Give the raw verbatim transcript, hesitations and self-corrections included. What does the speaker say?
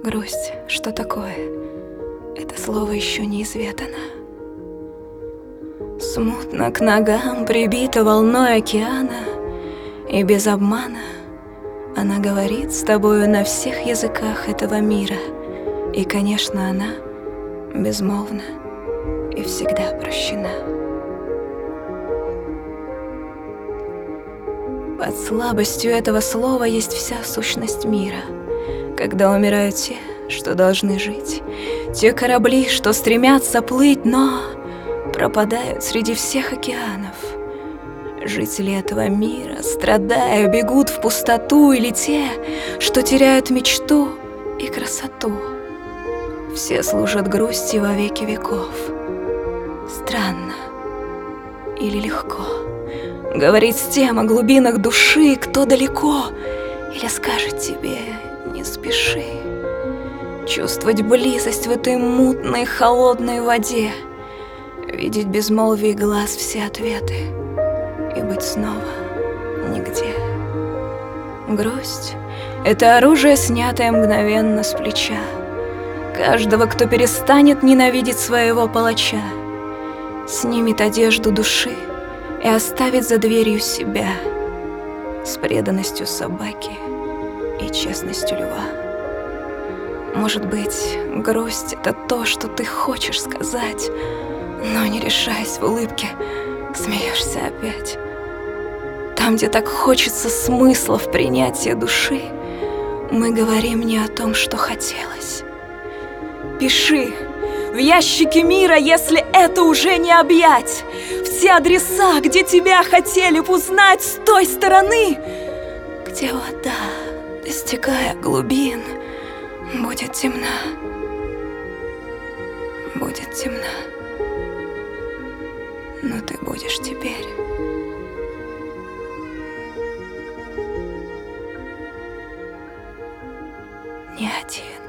Грусть, что такое? Это слово еще не изведано. Смутно к ногам прибита волной океана, и без обмана она говорит с тобою на всех языках этого мира. И, конечно, она безмолвна и всегда прощена. Под слабостью этого слова есть вся сущность мира. Когда умирают те, что должны жить, те корабли, что стремятся плыть, но пропадают среди всех океанов. Жители этого мира, страдая, бегут в пустоту, или те, что теряют мечту и красоту. Все служат грусти во веки веков. Странно или легко говорить с тем о глубинах души, кто далеко, или скажет тебе: не спеши. Чувствовать близость в этой мутной холодной воде, видеть безмолвие глаз все ответы и быть снова нигде. Грусть — это оружие, снятое мгновенно с плеча каждого, кто перестанет ненавидеть своего палача, снимет одежду души и оставит за дверью себя с преданностью собаки и честностью льва. Может быть, грусть — это то, что ты хочешь сказать, но не решаясь в улыбке, смеешься опять. Там, где так хочется смысла в принятии души, мы говорим не о том, что хотелось. Пиши в ящике мира, если это уже не объять, все адреса, где тебя хотели б узнать с той стороны, где вода, достигая глубин, будет темна, будет темна, но ты будешь теперь не один.